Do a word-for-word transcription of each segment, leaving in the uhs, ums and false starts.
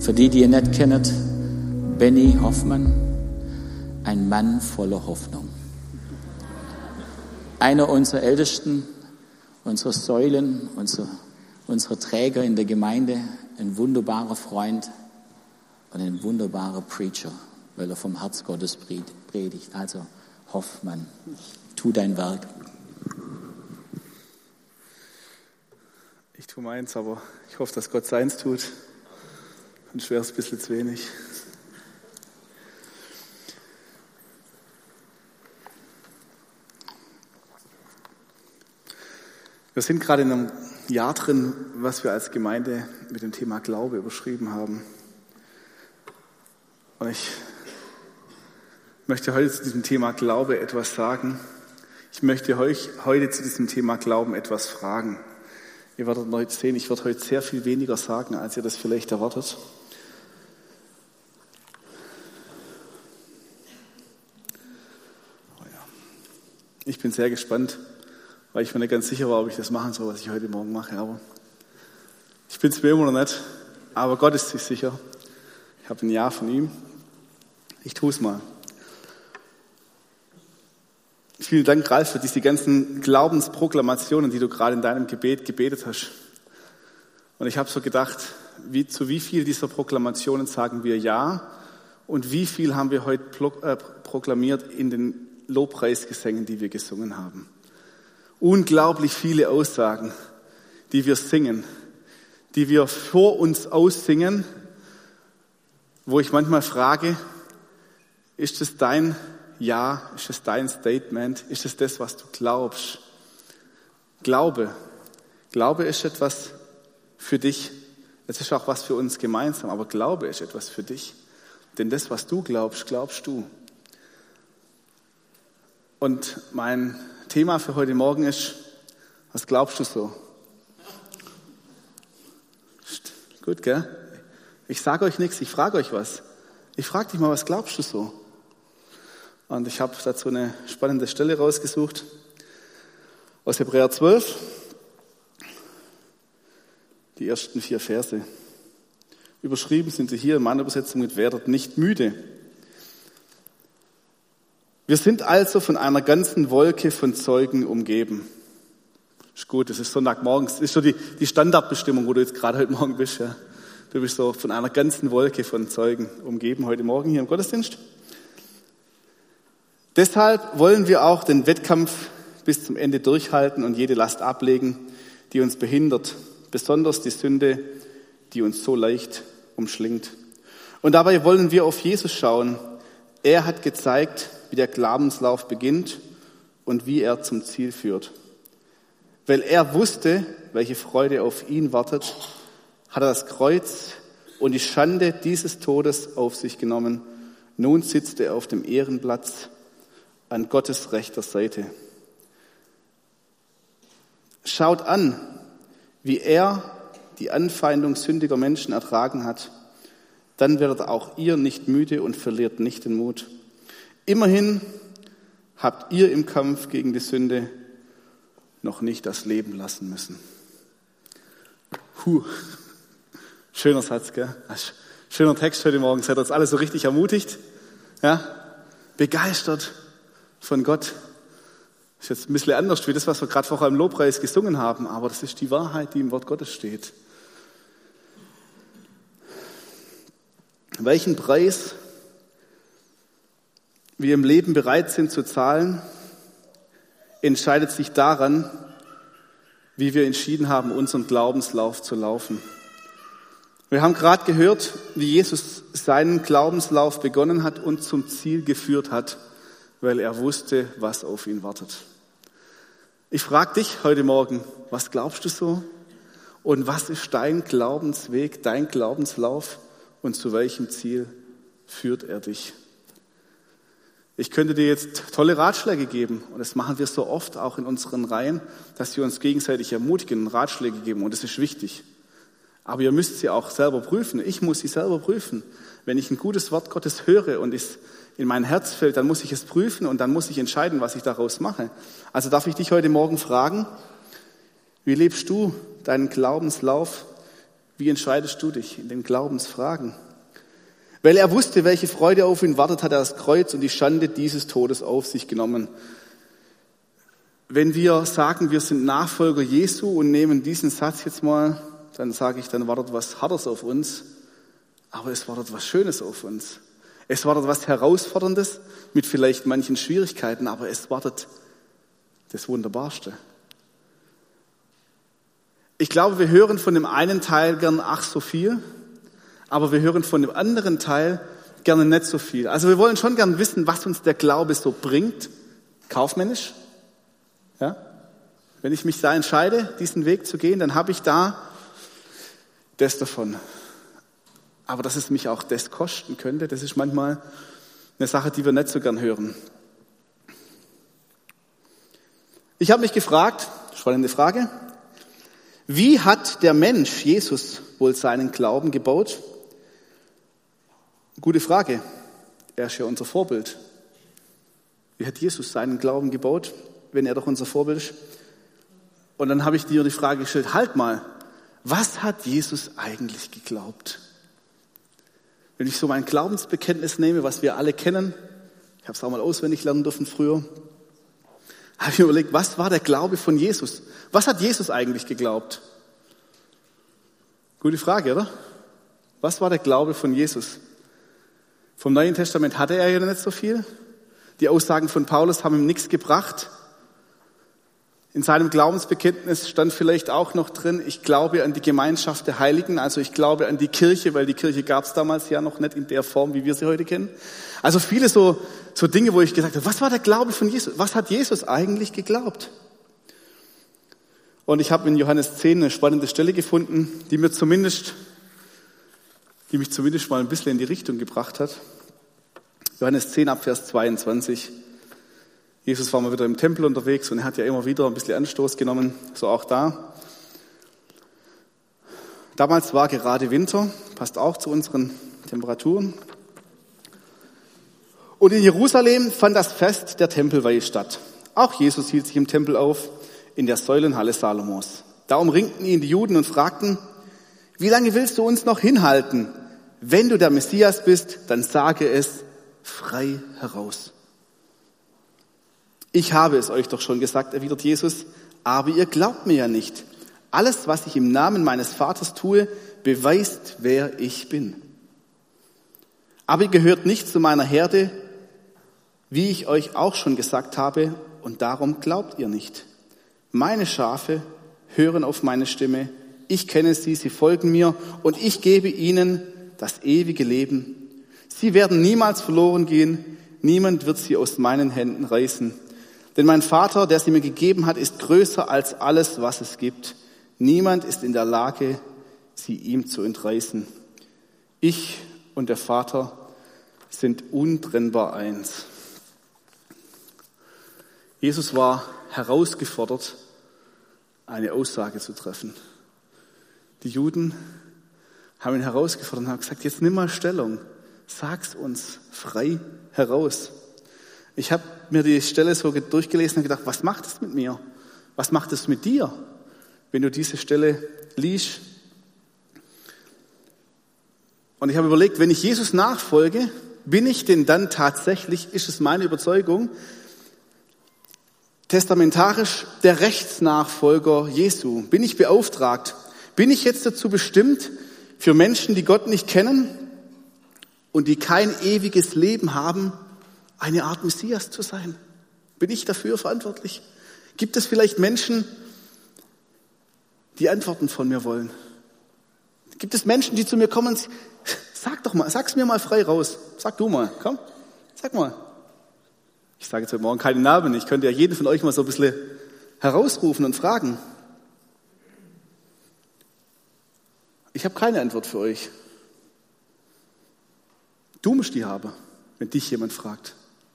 Für die, die ihr nicht kennt, Benny Hoffmann, ein Mann voller Hoffnung. Einer unserer Ältesten, unserer Säulen, unser, unserer Träger in der Gemeinde, ein wunderbarer Freund und ein wunderbarer Preacher, weil er vom Herz Gottes predigt. Also Hoffmann, tu dein Werk. Ich tue meins, aber ich hoffe, dass Gott seins tut. Sonst wäre es ein bisschen zu wenig. Wir sind gerade in einem Jahr drin, was wir als Gemeinde mit dem Thema Glaube überschrieben haben. Und ich möchte heute zu diesem Thema Glaube etwas sagen. Ich möchte euch heute zu diesem Thema Glauben etwas fragen. Ihr werdet heute sehen, ich werde heute sehr viel weniger sagen, als ihr das vielleicht erwartet. Oh ja. Ich bin sehr gespannt, weil ich mir nicht ganz sicher war, ob ich das machen soll, was ich heute Morgen mache. Aber ich bin es mir immer noch nicht, aber Gott ist sich sicher. Ich habe ein Ja von ihm. Ich tue es mal. Vielen Dank, Ralf, für diese ganzen Glaubensproklamationen, die du gerade in deinem Gebet gebetet hast. Und ich habe so gedacht, wie, zu wie viel dieser Proklamationen sagen wir Ja und wie viel haben wir heute pro, äh, proklamiert in den Lobpreisgesängen, die wir gesungen haben. Unglaublich viele Aussagen, die wir singen, die wir vor uns aussingen, wo ich manchmal frage, ist es dein Ja, ist es dein Statement, ist es das, was du glaubst? Glaube, Glaube ist etwas für dich, es ist auch was für uns gemeinsam, aber Glaube ist etwas für dich, denn das, was du glaubst, glaubst du. Und mein Thema für heute Morgen ist, was glaubst du so? Gut, gell? Ich sage euch nichts, ich frage euch was. Ich frage dich mal, was glaubst du so? Und ich habe dazu eine spannende Stelle rausgesucht aus Hebräer zwölf, die ersten vier Verse. Überschrieben sind sie hier in meiner Übersetzung mit "Werdet nicht müde". Wir sind also von einer ganzen Wolke von Zeugen umgeben. Ist gut, das ist Sonntagmorgens, das ist so die, die Standardbestimmung, wo du jetzt gerade heute Morgen bist. Ja. Du bist so von einer ganzen Wolke von Zeugen umgeben heute Morgen hier im Gottesdienst. Deshalb wollen wir auch den Wettkampf bis zum Ende durchhalten und jede Last ablegen, die uns behindert, besonders die Sünde, die uns so leicht umschlingt. Und dabei wollen wir auf Jesus schauen. Er hat gezeigt, wie der Glaubenslauf beginnt und wie er zum Ziel führt. Weil er wusste, welche Freude auf ihn wartet, hat er das Kreuz und die Schande dieses Todes auf sich genommen. Nun sitzt er auf dem Ehrenplatz an Gottes rechter Seite. Schaut an, wie er die Anfeindung sündiger Menschen ertragen hat. Dann werdet auch ihr nicht müde und verliert nicht den Mut. Immerhin habt ihr im Kampf gegen die Sünde noch nicht das Leben lassen müssen. Puh. Schöner Satz, gell? Schöner Text heute Morgen. Seid ihr uns alle so richtig ermutigt? Ja? Begeistert von Gott. Ist jetzt ein bisschen anders wie das, was wir gerade vorher im Lobpreis gesungen haben, aber das ist die Wahrheit, die im Wort Gottes steht. Welchen Preis wir im Leben bereit sind zu zahlen, entscheidet sich daran, wie wir entschieden haben, unseren Glaubenslauf zu laufen. Wir haben gerade gehört, wie Jesus seinen Glaubenslauf begonnen hat und zum Ziel geführt hat, weil er wusste, was auf ihn wartet. Ich frage dich heute Morgen, was glaubst du so? Und was ist dein Glaubensweg, dein Glaubenslauf und zu welchem Ziel führt er dich? Ich könnte dir jetzt tolle Ratschläge geben und das machen wir so oft auch in unseren Reihen, dass wir uns gegenseitig ermutigen und Ratschläge geben und das ist wichtig. Aber ihr müsst sie auch selber prüfen. Ich muss sie selber prüfen. Wenn ich ein gutes Wort Gottes höre und es in mein Herz fällt, dann muss ich es prüfen und dann muss ich entscheiden, was ich daraus mache. Also darf ich dich heute Morgen fragen, wie lebst du deinen Glaubenslauf? Wie entscheidest du dich in den Glaubensfragen? Weil er wusste, welche Freude auf ihn wartet, hat er das Kreuz und die Schande dieses Todes auf sich genommen. Wenn wir sagen, wir sind Nachfolger Jesu und nehmen diesen Satz jetzt mal, dann sage ich, dann wartet was Hartes auf uns, aber es wartet was Schönes auf uns. Es wartet was Herausforderndes mit vielleicht manchen Schwierigkeiten, aber es wartet das Wunderbarste. Ich glaube, wir hören von dem einen Teil gern ach so viel, aber wir hören von dem anderen Teil gerne nicht so viel. Also wir wollen schon gern wissen, was uns der Glaube so bringt, kaufmännisch. Ja? Wenn ich mich da entscheide, diesen Weg zu gehen, dann habe ich da das davon. Aber dass es mich auch das kosten könnte, das ist manchmal eine Sache, die wir nicht so gern hören. Ich habe mich gefragt, spannende Frage, wie hat der Mensch Jesus wohl seinen Glauben gebaut? Gute Frage. Er ist ja unser Vorbild. Wie hat Jesus seinen Glauben gebaut, wenn er doch unser Vorbild ist? Und dann habe ich dir die Frage gestellt, halt mal, was hat Jesus eigentlich geglaubt? Wenn ich so mein Glaubensbekenntnis nehme, was wir alle kennen, ich habe es auch mal auswendig lernen dürfen früher, habe ich mir überlegt, was war der Glaube von Jesus? Was hat Jesus eigentlich geglaubt? Gute Frage, oder? Was war der Glaube von Jesus? Vom Neuen Testament hatte er ja nicht so viel. Die Aussagen von Paulus haben ihm nichts gebracht. In seinem Glaubensbekenntnis stand vielleicht auch noch drin, ich glaube an die Gemeinschaft der Heiligen, also ich glaube an die Kirche, weil die Kirche gab es damals ja noch nicht in der Form, wie wir sie heute kennen. Also viele so, so Dinge, wo ich gesagt habe, was war der Glaube von Jesus? Was hat Jesus eigentlich geglaubt? Und ich habe in Johannes zehn eine spannende Stelle gefunden, die mir zumindest, die mich zumindest mal ein bisschen in die Richtung gebracht hat. Johannes zehn ab Vers zweiundzwanzig. Jesus war mal wieder im Tempel unterwegs und er hat ja immer wieder ein bisschen Anstoß genommen, so auch da. Damals war gerade Winter, passt auch zu unseren Temperaturen. Und in Jerusalem fand das Fest der Tempelweihe statt. Auch Jesus hielt sich im Tempel auf, in der Säulenhalle Salomos. Da umringten ihn die Juden und fragten, wie lange willst du uns noch hinhalten? Wenn du der Messias bist, dann sage es frei heraus. Ich habe es euch doch schon gesagt, erwidert Jesus, aber ihr glaubt mir ja nicht. Alles, was ich im Namen meines Vaters tue, beweist, wer ich bin. Aber ihr gehört nicht zu meiner Herde, wie ich euch auch schon gesagt habe, und darum glaubt ihr nicht. Meine Schafe hören auf meine Stimme, ich kenne sie, sie folgen mir, und ich gebe ihnen das ewige Leben. Sie werden niemals verloren gehen, niemand wird sie aus meinen Händen reißen. Denn mein Vater, der sie mir gegeben hat, ist größer als alles, was es gibt. Niemand ist in der Lage, sie ihm zu entreißen. Ich und der Vater sind untrennbar eins. Jesus war herausgefordert, eine Aussage zu treffen. Die Juden haben ihn herausgefordert und haben gesagt, jetzt nimm mal Stellung, sag's uns frei heraus. Ich habe mir die Stelle so durchgelesen und gedacht, was macht es mit mir? Was macht es mit dir, wenn du diese Stelle liest? Und ich habe überlegt, wenn ich Jesus nachfolge, bin ich denn dann tatsächlich, ist es meine Überzeugung, testamentarisch der Rechtsnachfolger Jesu? Bin ich beauftragt? Bin ich jetzt dazu bestimmt, für Menschen, die Gott nicht kennen und die kein ewiges Leben haben, eine Art Messias zu sein? Bin ich dafür verantwortlich? Gibt es vielleicht Menschen, die Antworten von mir wollen? Gibt es Menschen, die zu mir kommen und sagen, sag doch mal, sag's mir mal frei raus. Sag du mal, komm, sag mal. Ich sage jetzt heute Morgen keinen Namen, ich könnte ja jeden von euch mal so ein bisschen herausrufen und fragen. Ich habe keine Antwort für euch. Du musst die haben, wenn dich jemand fragt.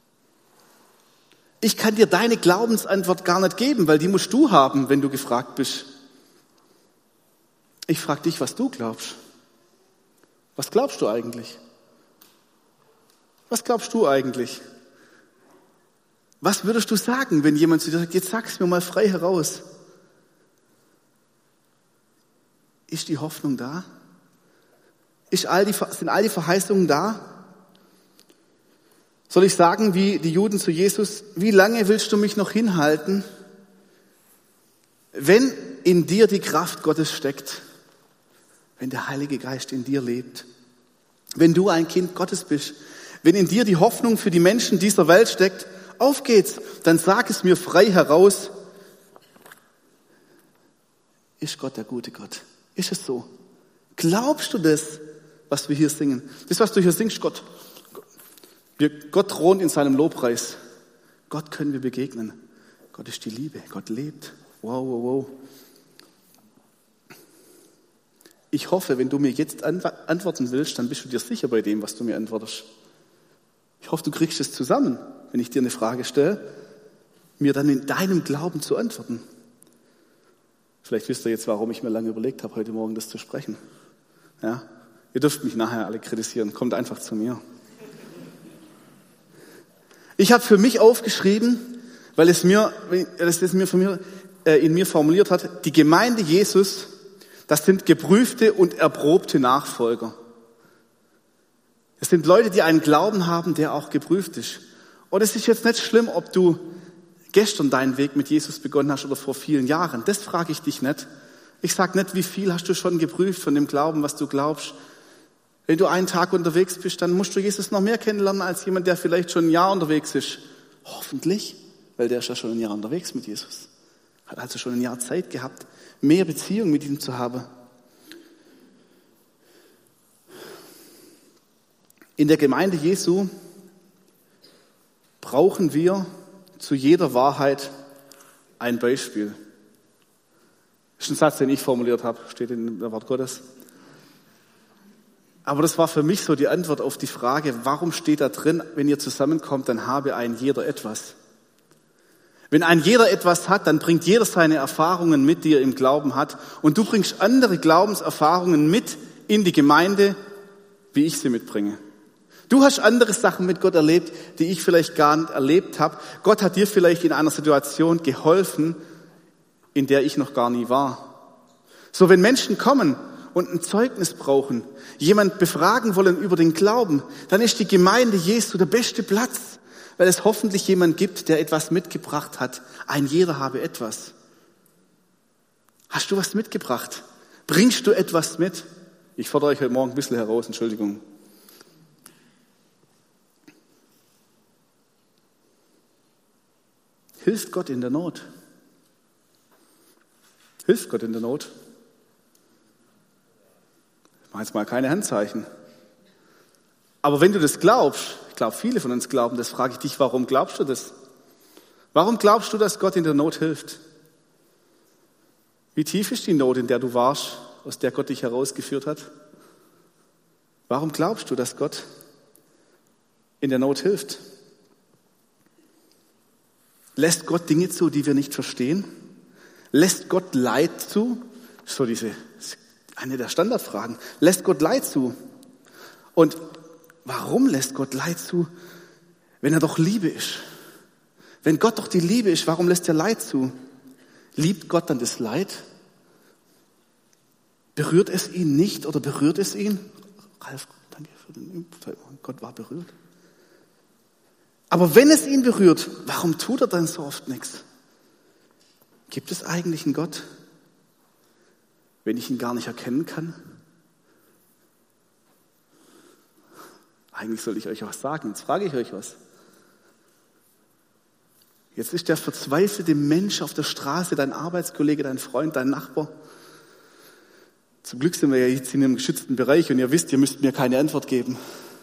Ich kann dir deine Glaubensantwort gar nicht geben, weil die musst du haben, wenn du gefragt bist. Ich frage dich, was du glaubst. Was glaubst du eigentlich? Was glaubst du eigentlich? Was würdest du sagen, wenn jemand zu dir sagt, jetzt sag's mir mal frei heraus? Ist die Hoffnung da? Ist all die, sind all die Verheißungen da? Soll ich sagen, wie die Juden zu Jesus, wie lange willst du mich noch hinhalten, wenn in dir die Kraft Gottes steckt, wenn der Heilige Geist in dir lebt, wenn du ein Kind Gottes bist, wenn in dir die Hoffnung für die Menschen dieser Welt steckt, auf geht's, dann sag es mir frei heraus. Ist Gott der gute Gott? Ist es so? Glaubst du das, was wir hier singen? Das, was du hier singst, Gott, wir, Gott thront in seinem Lobpreis. Gott können wir begegnen. Gott ist die Liebe. Gott lebt. Wow, wow, wow. Ich hoffe, wenn du mir jetzt antworten willst, dann bist du dir sicher bei dem, was du mir antwortest. Ich hoffe, du kriegst es zusammen, wenn ich dir eine Frage stelle, mir dann in deinem Glauben zu antworten. Vielleicht wisst ihr jetzt, warum ich mir lange überlegt habe, heute Morgen das zu sprechen. Ja? Ihr dürft mich nachher alle kritisieren. Kommt einfach zu mir. Ich habe für mich aufgeschrieben, weil es mir, es es mir, von mir äh, in mir formuliert hat, die Gemeinde Jesus, das sind geprüfte und erprobte Nachfolger. Es sind Leute, die einen Glauben haben, der auch geprüft ist. Und es ist jetzt nicht schlimm, ob du gestern deinen Weg mit Jesus begonnen hast oder vor vielen Jahren. Das frage ich dich nicht. Ich sage nicht, wie viel hast du schon geprüft von dem Glauben, was du glaubst. Wenn du einen Tag unterwegs bist, dann musst du Jesus noch mehr kennenlernen als jemand, der vielleicht schon ein Jahr unterwegs ist. Hoffentlich, weil der ist ja schon ein Jahr unterwegs mit Jesus. Hat also schon ein Jahr Zeit gehabt, mehr Beziehung mit ihm zu haben. In der Gemeinde Jesu brauchen wir zu jeder Wahrheit ein Beispiel. Das ist ein Satz, den ich formuliert habe, steht in der Wort Gottes. Aber das war für mich so die Antwort auf die Frage, warum steht da drin, wenn ihr zusammenkommt, dann habe ein jeder etwas. Wenn ein jeder etwas hat, dann bringt jeder seine Erfahrungen mit, die er im Glauben hat. Und du bringst andere Glaubenserfahrungen mit in die Gemeinde, wie ich sie mitbringe. Du hast andere Sachen mit Gott erlebt, die ich vielleicht gar nicht erlebt habe. Gott hat dir vielleicht in einer Situation geholfen, in der ich noch gar nie war. So, wenn Menschen kommen und ein Zeugnis brauchen, jemand befragen wollen über den Glauben, dann ist die Gemeinde Jesu der beste Platz, weil es hoffentlich jemand gibt, der etwas mitgebracht hat. Ein jeder habe etwas. Hast du was mitgebracht? Bringst du etwas mit? Ich fordere euch heute Morgen ein bisschen heraus, Entschuldigung. Hilft Gott in der Not? Hilft Gott in der Not? Ich mache jetzt mal keine Handzeichen. Aber wenn du das glaubst, ich glaube, viele von uns glauben das, frage ich dich, warum glaubst du das? Warum glaubst du, dass Gott in der Not hilft? Wie tief ist die Not, in der du warst, aus der Gott dich herausgeführt hat? Warum glaubst du, dass Gott in der Not hilft? Lässt Gott Dinge zu, die wir nicht verstehen? Lässt Gott Leid zu? So diese, eine der Standardfragen. Lässt Gott Leid zu? Und warum lässt Gott Leid zu, wenn er doch Liebe ist? Wenn Gott doch die Liebe ist, warum lässt er Leid zu? Liebt Gott dann das Leid? Berührt es ihn nicht oder berührt es ihn? Ralf, danke für den Teil. Gott war berührt. Aber wenn es ihn berührt, warum tut er dann so oft nichts? Gibt es eigentlich einen Gott, wenn ich ihn gar nicht erkennen kann? Eigentlich soll ich euch was sagen, jetzt frage ich euch was. Jetzt ist der verzweifelte Mensch auf der Straße, dein Arbeitskollege, dein Freund, dein Nachbar. Zum Glück sind wir ja jetzt in einem geschützten Bereich und ihr wisst, ihr müsst mir keine Antwort geben.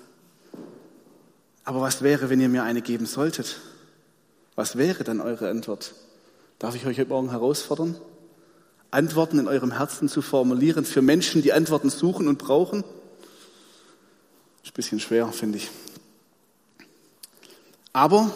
Aber was wäre, wenn ihr mir eine geben solltet? Was wäre dann eure Antwort? Darf ich euch heute Morgen herausfordern, Antworten in eurem Herzen zu formulieren für Menschen, die Antworten suchen und brauchen? Ist ein bisschen schwer, finde ich. Aber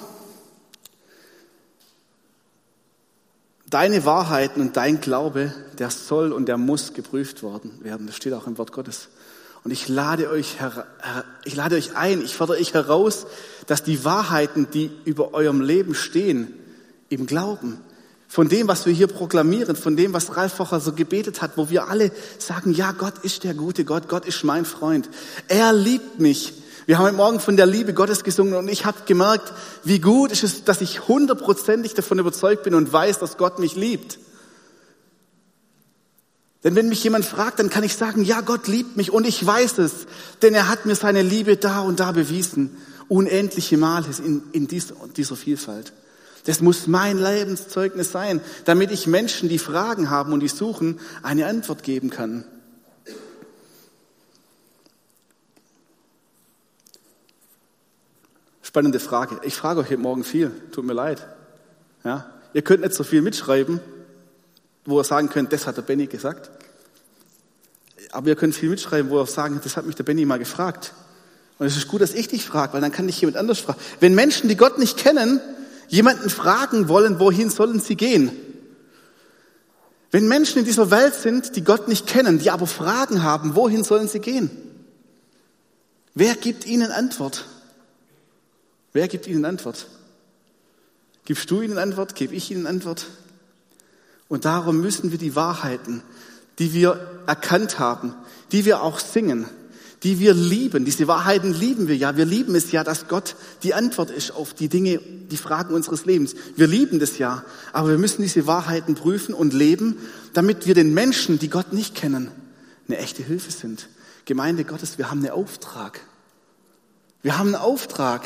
deine Wahrheiten und dein Glaube, der soll und der muss geprüft werden. Das steht auch im Wort Gottes. Und ich lade euch, her, ich lade euch ein, ich fordere euch heraus, dass die Wahrheiten, die über eurem Leben stehen, im Glauben, Von dem, was wir hier proklamieren, von dem, was Ralf vorher so gebetet hat, wo wir alle sagen, ja, Gott ist der gute Gott, Gott ist mein Freund. Er liebt mich. Wir haben heute Morgen von der Liebe Gottes gesungen und ich habe gemerkt, wie gut ist es, dass ich hundertprozentig davon überzeugt bin und weiß, dass Gott mich liebt. Denn wenn mich jemand fragt, dann kann ich sagen, ja, Gott liebt mich und ich weiß es, denn er hat mir seine Liebe da und da bewiesen. Unendliche Male in, in dieser, dieser Vielfalt. Das muss mein Lebenszeugnis sein, damit ich Menschen, die Fragen haben und die suchen, eine Antwort geben kann. Spannende Frage. Ich frage euch heute Morgen viel, tut mir leid. Ja? Ihr könnt nicht so viel mitschreiben, wo ihr sagen könnt, das hat der Benny gesagt. Aber ihr könnt viel mitschreiben, wo ihr sagen, das hat mich der Benny mal gefragt. Und es ist gut, dass ich dich frage, weil dann kann dich jemand anders fragen. Wenn Menschen, die Gott nicht kennen, jemanden fragen wollen, wohin sollen sie gehen? Wenn Menschen in dieser Welt sind, die Gott nicht kennen, die aber Fragen haben, wohin sollen sie gehen? Wer gibt ihnen Antwort? Wer gibt ihnen Antwort? Gibst du ihnen Antwort? Gebe ich ihnen Antwort? Und darum müssen wir die Wahrheiten, die wir erkannt haben, die wir auch singen, die wir lieben, diese Wahrheiten lieben wir ja. Wir lieben es ja, dass Gott die Antwort ist auf die Dinge, die Fragen unseres Lebens. Wir lieben das ja, aber wir müssen diese Wahrheiten prüfen und leben, damit wir den Menschen, die Gott nicht kennen, eine echte Hilfe sind. Gemeinde Gottes, wir haben einen Auftrag. Wir haben einen Auftrag.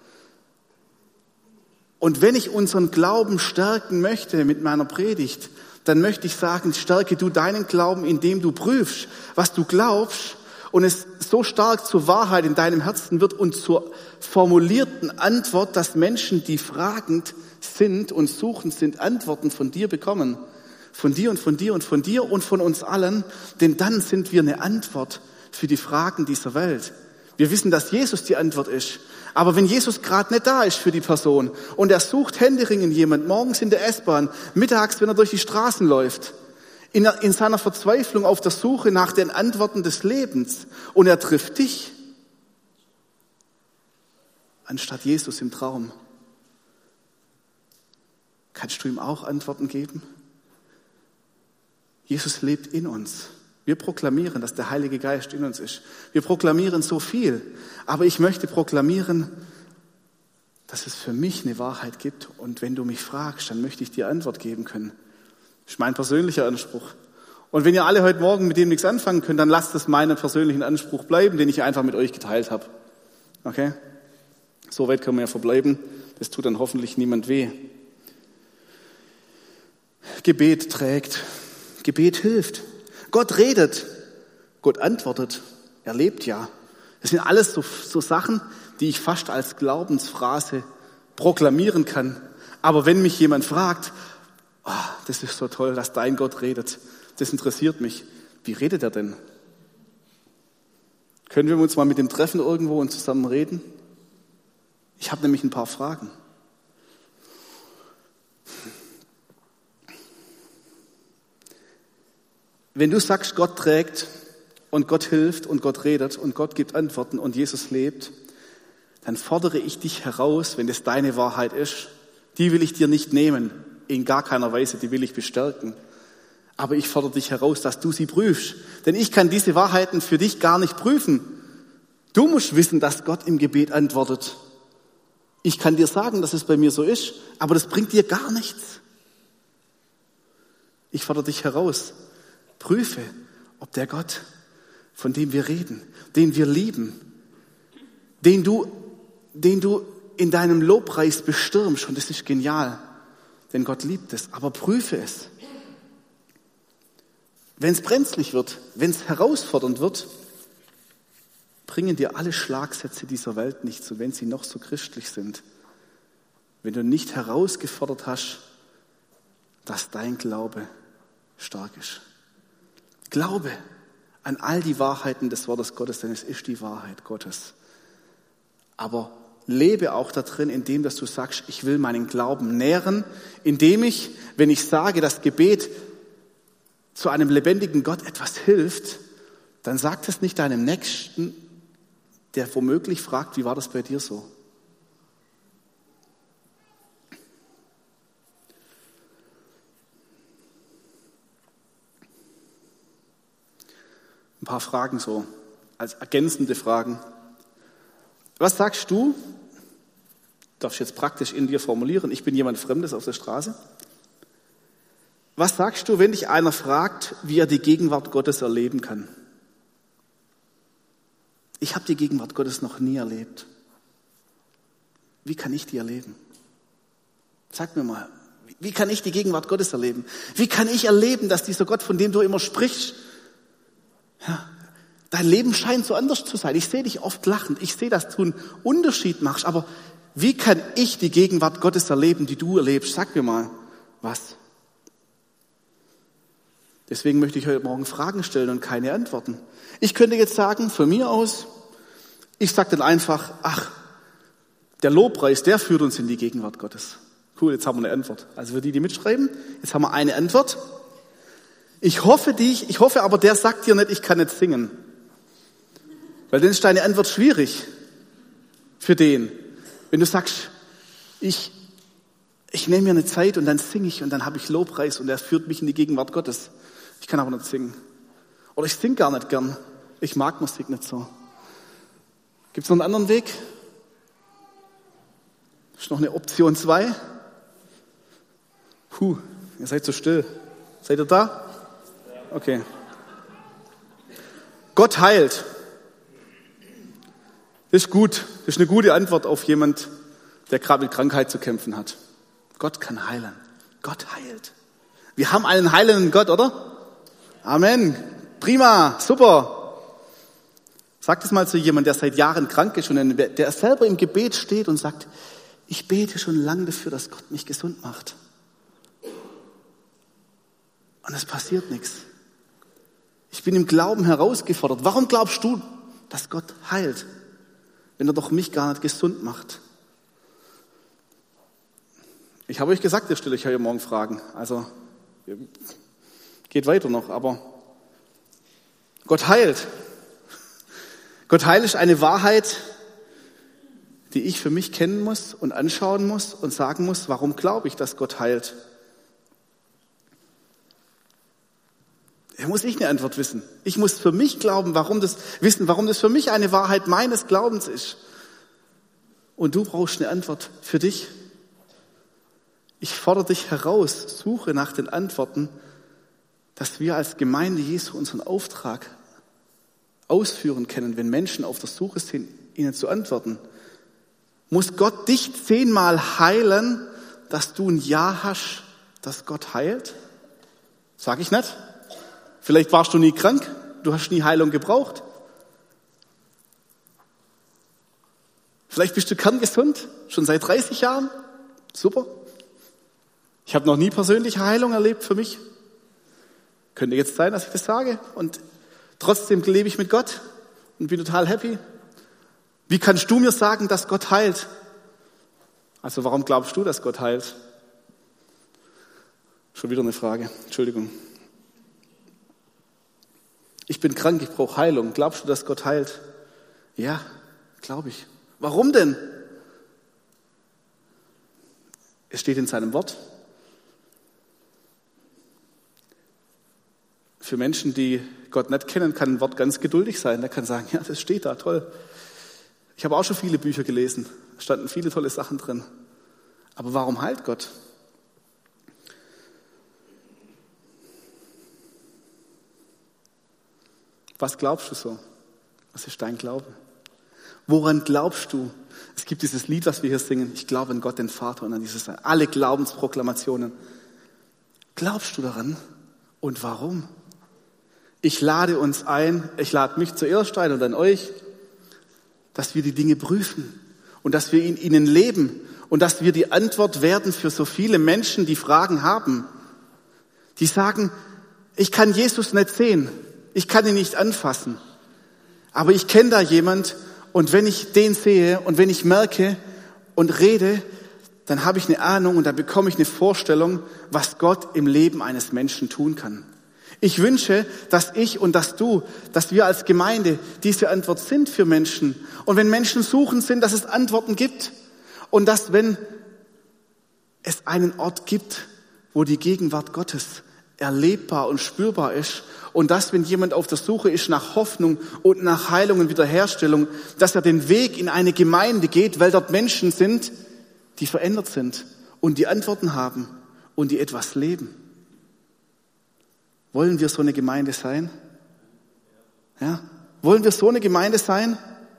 Und wenn ich unseren Glauben stärken möchte mit meiner Predigt, dann möchte ich sagen, stärke du deinen Glauben, indem du prüfst, was du glaubst, und es so stark zur Wahrheit in deinem Herzen wird und zur formulierten Antwort, dass Menschen, die fragend sind und suchend sind, Antworten von dir bekommen. Von dir und von dir und von dir und von uns allen. Denn dann sind wir eine Antwort für die Fragen dieser Welt. Wir wissen, dass Jesus die Antwort ist. Aber wenn Jesus gerade nicht da ist für die Person und er sucht händeringend jemand, morgens in der S-Bahn, mittags, wenn er durch die Straßen läuft, In, in seiner Verzweiflung auf der Suche nach den Antworten des Lebens. Und er trifft dich, anstatt Jesus im Traum. Kannst du ihm auch Antworten geben? Jesus lebt in uns. Wir proklamieren, dass der Heilige Geist in uns ist. Wir proklamieren so viel. Aber ich möchte proklamieren, dass es für mich eine Wahrheit gibt. Und wenn du mich fragst, dann möchte ich dir Antwort geben können. Das ist mein persönlicher Anspruch. Und wenn ihr alle heute Morgen mit dem nichts anfangen könnt, dann lasst es meinen persönlichen Anspruch bleiben, den ich einfach mit euch geteilt habe. Okay? So weit können wir ja verbleiben. Das tut dann hoffentlich niemand weh. Gebet trägt. Gebet hilft. Gott redet. Gott antwortet. Er lebt ja. Das sind alles so, so Sachen, die ich fast als Glaubensphrase proklamieren kann. Aber wenn mich jemand fragt, oh, das ist so toll, dass dein Gott redet. Das interessiert mich. Wie redet er denn? Können wir uns mal mit dem treffen irgendwo und zusammen reden? Ich habe nämlich ein paar Fragen. Wenn du sagst, Gott trägt und Gott hilft und Gott redet und Gott gibt Antworten und Jesus lebt, dann fordere ich dich heraus, wenn das deine Wahrheit ist. Die will ich dir nicht nehmen. In gar keiner Weise, die will ich bestärken. Aber ich fordere dich heraus, dass du sie prüfst. Denn ich kann diese Wahrheiten für dich gar nicht prüfen. Du musst wissen, dass Gott im Gebet antwortet. Ich kann dir sagen, dass es bei mir so ist, aber das bringt dir gar nichts. Ich fordere dich heraus. Prüfe, ob der Gott, von dem wir reden, den wir lieben, den du, den du in deinem Lobpreis bestürmst, und das ist genial. Denn Gott liebt es, aber prüfe es. Wenn es brenzlig wird, wenn es herausfordernd wird, bringen dir alle Schlagsätze dieser Welt nichts, und wenn sie noch so christlich sind. Wenn du nicht herausgefordert hast, dass dein Glaube stark ist. Glaube an all die Wahrheiten des Wortes Gottes, denn es ist die Wahrheit Gottes. Aber lebe auch da drin, indem dass du sagst, ich will meinen Glauben nähren, indem ich, wenn ich sage, dass Gebet zu einem lebendigen Gott etwas hilft, dann sag das nicht deinem Nächsten, der womöglich fragt, wie war das bei dir so? Ein paar Fragen so, als ergänzende Fragen. Was sagst du? Darf ich jetzt praktisch in dir formulieren? Ich bin jemand Fremdes auf der Straße. Was sagst du, wenn dich einer fragt, wie er die Gegenwart Gottes erleben kann? Ich habe die Gegenwart Gottes noch nie erlebt. Wie kann ich die erleben? Sag mir mal, wie kann ich die Gegenwart Gottes erleben? Wie kann ich erleben, dass dieser Gott, von dem du immer sprichst, ja, dein Leben scheint so anders zu sein. Ich sehe dich oft lachend. Ich sehe, dass du einen Unterschied machst. Aber wie kann ich die Gegenwart Gottes erleben, die du erlebst? Sag mir mal, was? Deswegen möchte ich heute Morgen Fragen stellen und keine Antworten. Ich könnte jetzt sagen, von mir aus, ich sage dann einfach, ach, der Lobpreis, der führt uns in die Gegenwart Gottes. Cool, jetzt haben wir eine Antwort. Also für die, die mitschreiben, jetzt haben wir eine Antwort. Ich hoffe, die, ich hoffe aber, der sagt dir nicht, ich kann nicht singen. Weil dann ist deine Antwort schwierig für den. Wenn du sagst, ich, ich nehme mir eine Zeit und dann singe ich und dann habe ich Lobpreis und er führt mich in die Gegenwart Gottes. Ich kann aber nicht singen. Oder ich singe gar nicht gern. Ich mag Musik nicht so. Gibt es noch einen anderen Weg? Ist noch eine Option zwei? Puh, ihr seid so still. Seid ihr da? Okay. Gott heilt. Das ist gut. Das ist eine gute Antwort auf jemand, der gerade mit Krankheit zu kämpfen hat. Gott kann heilen. Gott heilt. Wir haben einen heilenden Gott, oder? Amen. Prima. Super. Sag das mal zu jemandem, der seit Jahren krank ist und der selber im Gebet steht und sagt, ich bete schon lange dafür, dass Gott mich gesund macht. Und es passiert nichts. Ich bin im Glauben herausgefordert. Warum glaubst du, dass Gott heilt, wenn er doch mich gar nicht gesund macht? Ich habe euch gesagt, ich stelle euch heute Morgen Fragen. Also geht weiter noch, aber Gott heilt. Gott heilt ist eine Wahrheit, die ich für mich kennen muss und anschauen muss und sagen muss, warum glaube ich, dass Gott heilt? Da muss ich eine Antwort wissen. Ich muss für mich glauben, warum das, wissen, warum das für mich eine Wahrheit meines Glaubens ist. Und du brauchst eine Antwort für dich. Ich fordere dich heraus, suche nach den Antworten, dass wir als Gemeinde Jesu unseren Auftrag ausführen können, wenn Menschen auf der Suche sind, ihnen zu antworten. Muss Gott dich zehnmal heilen, dass du ein Ja hast, dass Gott heilt? Sag ich nicht. Vielleicht warst du nie krank, du hast nie Heilung gebraucht. Vielleicht bist du kerngesund, schon seit dreißig Jahren. Super. Ich habe noch nie persönliche Heilung erlebt für mich. Könnte jetzt sein, dass ich das sage. Und trotzdem lebe ich mit Gott und bin total happy. Wie kannst du mir sagen, dass Gott heilt? Also warum glaubst du, dass Gott heilt? Schon wieder eine Frage. Entschuldigung. Ich bin krank, ich brauche Heilung. Glaubst du, dass Gott heilt? Ja, glaube ich. Warum denn? Es steht in seinem Wort. Für Menschen, die Gott nicht kennen, kann ein Wort ganz geduldig sein. Der kann sagen, ja, das steht da, toll. Ich habe auch schon viele Bücher gelesen. Da standen viele tolle Sachen drin. Aber warum heilt Gott? Was glaubst du so? Was ist dein Glaube? Woran glaubst du? Es gibt dieses Lied, was wir hier singen. Ich glaube an Gott, den Vater und an dieses, alle Glaubensproklamationen. Glaubst du daran? Und warum? Ich lade uns ein, ich lade mich zuerst ein und dann euch, dass wir die Dinge prüfen und dass wir in ihnen leben und dass wir die Antwort werden für so viele Menschen, die Fragen haben. Die sagen, ich kann Jesus nicht sehen. Ich kann ihn nicht anfassen, aber ich kenne da jemand und wenn ich den sehe und wenn ich merke und rede, dann habe ich eine Ahnung und dann bekomme ich eine Vorstellung, was Gott im Leben eines Menschen tun kann. Ich wünsche, dass ich und dass du, dass wir als Gemeinde diese Antwort sind für Menschen. Und wenn Menschen suchen sind, dass es Antworten gibt und dass, wenn es einen Ort gibt, wo die Gegenwart Gottes erlebbar und spürbar ist und dass, wenn jemand auf der Suche ist nach Hoffnung und nach Heilung und Wiederherstellung, dass er den Weg in eine Gemeinde geht, weil dort Menschen sind, die verändert sind und die Antworten haben und die etwas leben. Wollen wir so eine Gemeinde sein? Ja? Wollen wir so eine Gemeinde sein?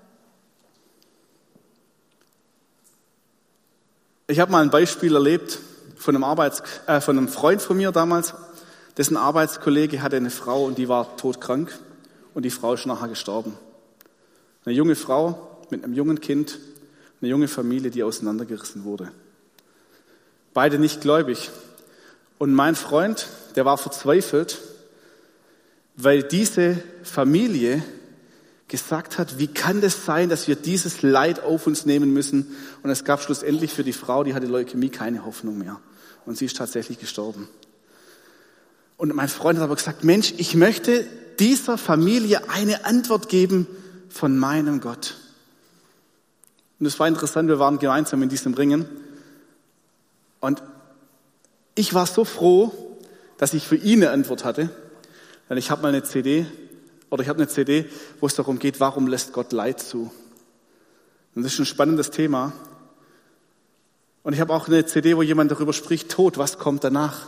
Ich habe mal ein Beispiel erlebt von einem, Arbeits-, äh, von einem Freund von mir damals, dessen Arbeitskollege hatte eine Frau und die war todkrank und die Frau ist nachher gestorben. Eine junge Frau mit einem jungen Kind, eine junge Familie, die auseinandergerissen wurde. Beide nicht gläubig. Und mein Freund, der war verzweifelt, weil diese Familie gesagt hat, wie kann das sein, dass wir dieses Leid auf uns nehmen müssen? Und es gab schlussendlich für die Frau, die hatte Leukämie, keine Hoffnung mehr. Und sie ist tatsächlich gestorben. Und mein Freund hat aber gesagt, Mensch, ich möchte dieser Familie eine Antwort geben von meinem Gott. Und es war interessant, wir waren gemeinsam in diesem Ringen. Und ich war so froh, dass ich für ihn eine Antwort hatte. Denn ich habe mal eine C D, oder ich habe eine C D, wo es darum geht, warum lässt Gott Leid zu? Und das ist ein spannendes Thema. Und ich habe auch eine C D, wo jemand darüber spricht, Tod, was kommt danach?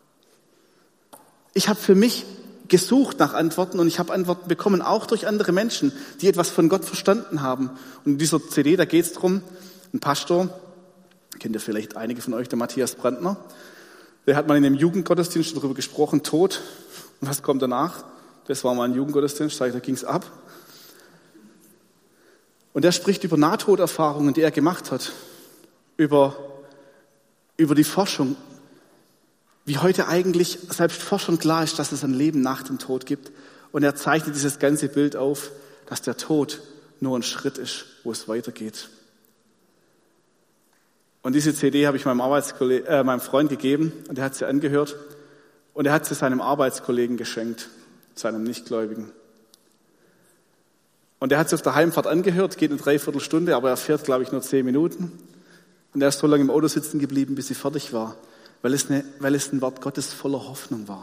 Ich habe für mich gesucht nach Antworten und ich habe Antworten bekommen, auch durch andere Menschen, die etwas von Gott verstanden haben. Und in dieser C D, da geht es darum, ein Pastor, kennt ihr vielleicht einige von euch, der Matthias Brandner, der hat mal in einem Jugendgottesdienst darüber gesprochen, Tod, und was kommt danach? Das war mal ein Jugendgottesdienst, da ging es ab. Und er spricht über Nahtoderfahrungen, die er gemacht hat, über, über die Forschung, wie heute eigentlich selbst Forschern klar ist, dass es ein Leben nach dem Tod gibt. Und er zeichnet dieses ganze Bild auf, dass der Tod nur ein Schritt ist, wo es weitergeht. Und diese C D habe ich meinem, Arbeitskollegen, äh, meinem Freund gegeben und er hat sie angehört und er hat sie seinem Arbeitskollegen geschenkt, seinem Nichtgläubigen. Und er hat sie auf der Heimfahrt angehört, geht eine Dreiviertelstunde, aber er fährt, glaube ich, nur zehn Minuten. Und er ist so lange im Auto sitzen geblieben, bis sie fertig war, weil es, eine, weil es ein Wort Gottes voller Hoffnung war.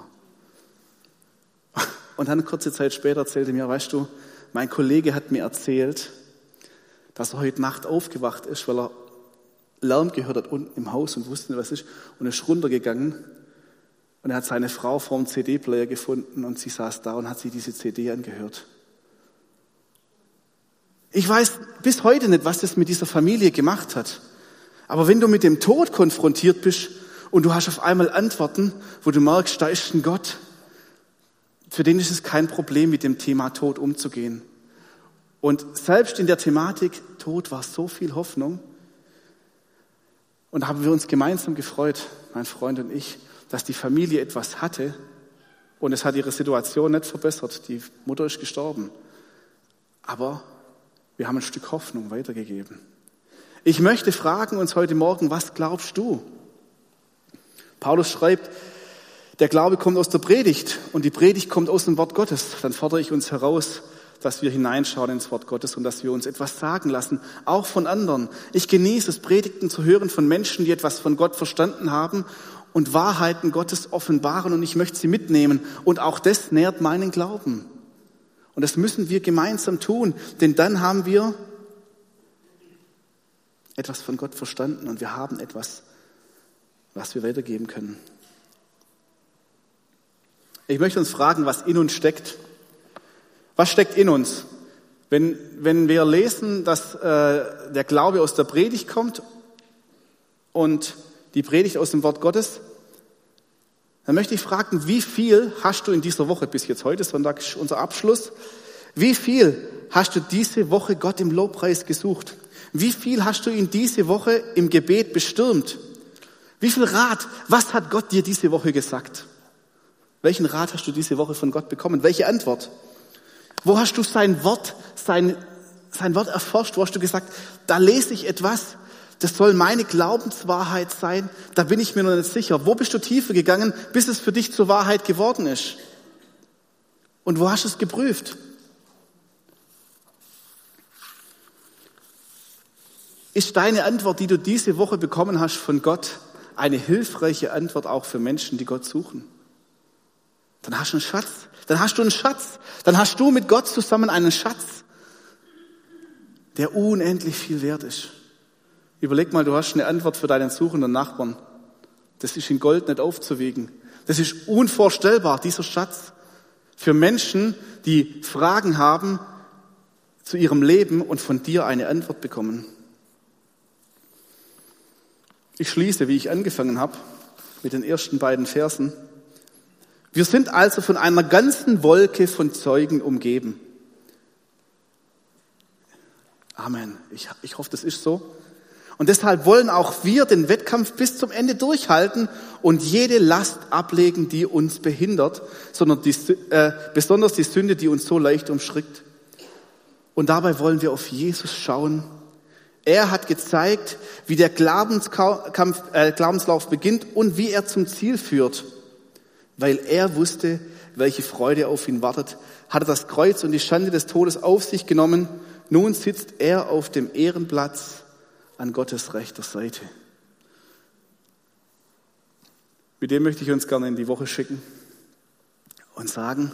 Und dann kurze Zeit später erzählte mir, weißt du, mein Kollege hat mir erzählt, dass er heute Nacht aufgewacht ist, weil er Lärm gehört hat unten im Haus und wusste nicht, was ist, und ist runtergegangen. Und er hat seine Frau vor dem C D-Player gefunden und sie saß da und hat sich diese C D angehört. Ich weiß bis heute nicht, was das mit dieser Familie gemacht hat. Aber wenn du mit dem Tod konfrontiert bist und du hast auf einmal Antworten, wo du merkst, da ist ein Gott, für den ist es kein Problem, mit dem Thema Tod umzugehen. Und selbst in der Thematik Tod war so viel Hoffnung. Und da haben wir uns gemeinsam gefreut, mein Freund und ich, dass die Familie etwas hatte und es hat ihre Situation nicht verbessert. Die Mutter ist gestorben. Aber wir haben ein Stück Hoffnung weitergegeben. Ich möchte fragen uns heute Morgen, was glaubst du? Paulus schreibt, der Glaube kommt aus der Predigt und die Predigt kommt aus dem Wort Gottes. Dann fordere ich uns heraus, dass wir hineinschauen ins Wort Gottes und dass wir uns etwas sagen lassen, auch von anderen. Ich genieße es, Predigten zu hören von Menschen, die etwas von Gott verstanden haben und Wahrheiten Gottes offenbaren und ich möchte sie mitnehmen. Und auch das nährt meinen Glauben. Und das müssen wir gemeinsam tun, denn dann haben wir etwas von Gott verstanden und wir haben etwas, was wir weitergeben können. Ich möchte uns fragen, was in uns steckt. Was steckt in uns? Wenn, wenn wir lesen, dass äh, der Glaube aus der Predigt kommt und die Predigt aus dem Wort Gottes, dann möchte ich fragen, wie viel hast du in dieser Woche, bis jetzt heute Sonntag ist unser Abschluss, wie viel hast du diese Woche Gott im Lobpreis gesucht? Wie viel hast du ihn diese Woche im Gebet bestürmt? Wie viel Rat, was hat Gott dir diese Woche gesagt? Welchen Rat hast du diese Woche von Gott bekommen? Welche Antwort? Wo hast du sein Wort, sein, sein Wort erforscht? Wo hast du gesagt, da lese ich etwas, das soll meine Glaubenswahrheit sein, da bin ich mir noch nicht sicher. Wo bist du tiefer gegangen, bis es für dich zur Wahrheit geworden ist? Und wo hast du es geprüft? Ist deine Antwort, die du diese Woche bekommen hast von Gott, eine hilfreiche Antwort auch für Menschen, die Gott suchen? dann hast du einen Schatz. Dann hast du einen Schatz. Dann hast du mit Gott zusammen einen Schatz, der unendlich viel wert ist. Überleg mal, du hast eine Antwort für deinen suchenden Nachbarn. Das ist in Gold nicht aufzuwiegen. Das ist unvorstellbar, dieser Schatz. Für Menschen, die Fragen haben zu ihrem Leben und von dir eine Antwort bekommen. Ich schließe, wie ich angefangen habe, mit den ersten beiden Versen. Wir sind also von einer ganzen Wolke von Zeugen umgeben. Amen. Ich, ich hoffe, das ist so. Und deshalb wollen auch wir den Wettkampf bis zum Ende durchhalten und jede Last ablegen, die uns behindert, sondern die, äh, besonders die Sünde, die uns so leicht umschrickt. Und dabei wollen wir auf Jesus schauen. Er hat gezeigt, wie der Glaubenskampf, äh, Glaubenslauf beginnt und wie er zum Ziel führt. Weil er wusste, welche Freude auf ihn wartet, hat er das Kreuz und die Schande des Todes auf sich genommen. Nun sitzt er auf dem Ehrenplatz an Gottes rechter Seite. Mit dem möchte ich uns gerne in die Woche schicken und sagen,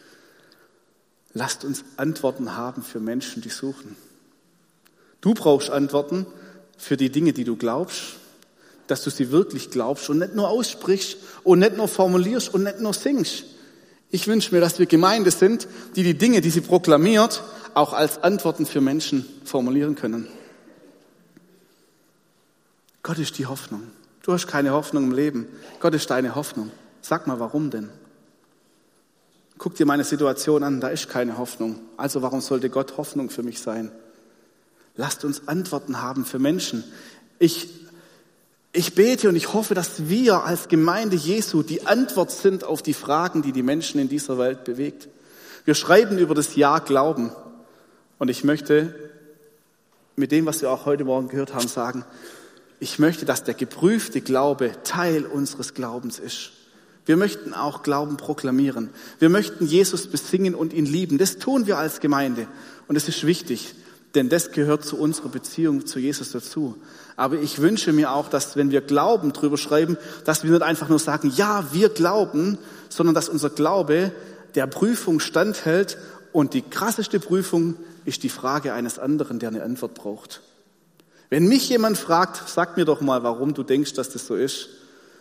lasst uns Antworten haben für Menschen, die suchen. Du brauchst Antworten für die Dinge, die du glaubst, dass du sie wirklich glaubst und nicht nur aussprichst und nicht nur formulierst und nicht nur singst. Ich wünsche mir, dass wir Gemeinde sind, die die Dinge, die sie proklamiert, auch als Antworten für Menschen formulieren können. Gott ist die Hoffnung. Du hast keine Hoffnung im Leben. Gott ist deine Hoffnung. Sag mal, warum denn? Guck dir meine Situation an, da ist keine Hoffnung. Also warum sollte Gott Hoffnung für mich sein? Lasst uns Antworten haben für Menschen. Ich, ich bete und ich hoffe, dass wir als Gemeinde Jesu die Antwort sind auf die Fragen, die die Menschen in dieser Welt bewegt. Wir schreiben über das Jahr Glauben. Und ich möchte mit dem, was wir auch heute Morgen gehört haben, sagen, ich möchte, dass der geprüfte Glaube Teil unseres Glaubens ist. Wir möchten auch Glauben proklamieren. Wir möchten Jesus besingen und ihn lieben. Das tun wir als Gemeinde. Und es ist wichtig, denn das gehört zu unserer Beziehung zu Jesus dazu. Aber ich wünsche mir auch, dass wenn wir Glauben drüber schreiben, dass wir nicht einfach nur sagen, ja, wir glauben, sondern dass unser Glaube der Prüfung standhält. Und die krasseste Prüfung ist die Frage eines anderen, der eine Antwort braucht. Wenn mich jemand fragt, sag mir doch mal, warum du denkst, dass das so ist,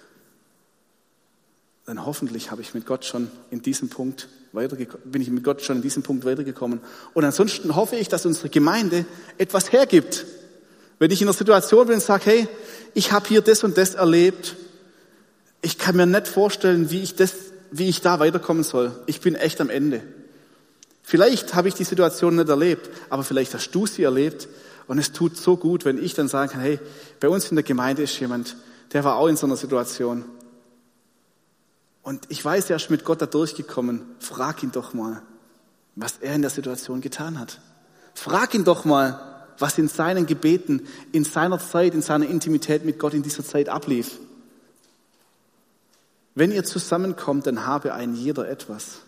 dann hoffentlich habe ich mit Gott schon in diesem Punkt weitergekommen, bin ich mit Gott schon in diesem Punkt weitergekommen. Und ansonsten hoffe ich, dass unsere Gemeinde etwas hergibt. Wenn ich in einer Situation bin und sage, hey, ich habe hier das und das erlebt, ich kann mir nicht vorstellen, wie ich das, wie ich da weiterkommen soll. Ich bin echt am Ende. Vielleicht habe ich die Situation nicht erlebt, aber vielleicht hast du sie erlebt. Und es tut so gut, wenn ich dann sagen kann, hey, bei uns in der Gemeinde ist jemand, der war auch in so einer Situation. Und ich weiß, er ist mit Gott da durchgekommen. Frag ihn doch mal, was er in der Situation getan hat. Frag ihn doch mal, was in seinen Gebeten, in seiner Zeit, in seiner Intimität mit Gott in dieser Zeit ablief. Wenn ihr zusammenkommt, dann habe ein jeder etwas.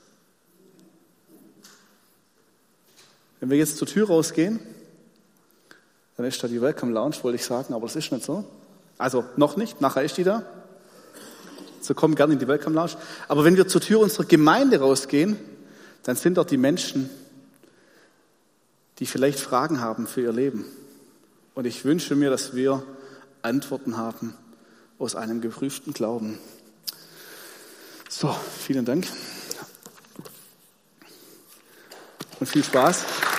Wenn wir jetzt zur Tür rausgehen, dann ist da die Welcome Lounge, wollte ich sagen, aber das ist nicht so. Also noch nicht, nachher ist die da. So kommen gerne in die Welcome Lounge. Aber wenn wir zur Tür unserer Gemeinde rausgehen, dann sind dort die Menschen, die vielleicht Fragen haben für ihr Leben. Und ich wünsche mir, dass wir Antworten haben aus einem geprüften Glauben. So, vielen Dank. Und viel Spaß.